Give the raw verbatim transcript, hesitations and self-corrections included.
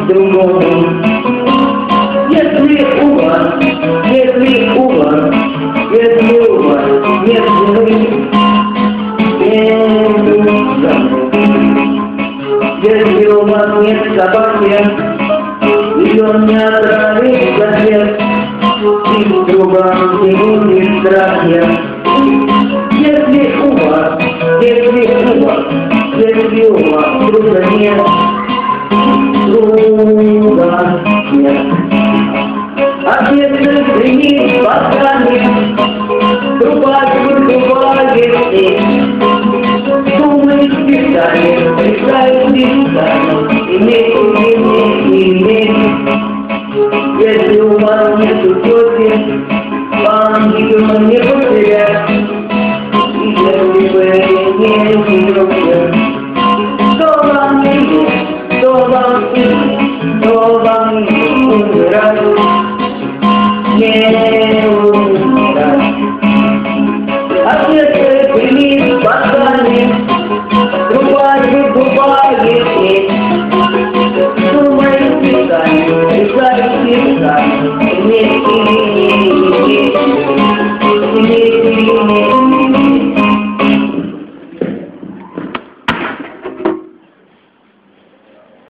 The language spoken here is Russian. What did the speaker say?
другому. Если у вас, если у вас, если у вас нет жены, не нужно. Если у вас нет собаки, ее не отравит совет, и в другом не будет страха. Если у вас, если у вас, если у вас друга нет, друга нет. А если прими послание, трубачку трубает ней, думай специально, решай специально, иметь или не иметь. Если у вас нету тети, вам ее не потерять. И если вы не идете, то вам не, то вам не, то вам не умирать, не умирать. А если примет послание, трубачку трубает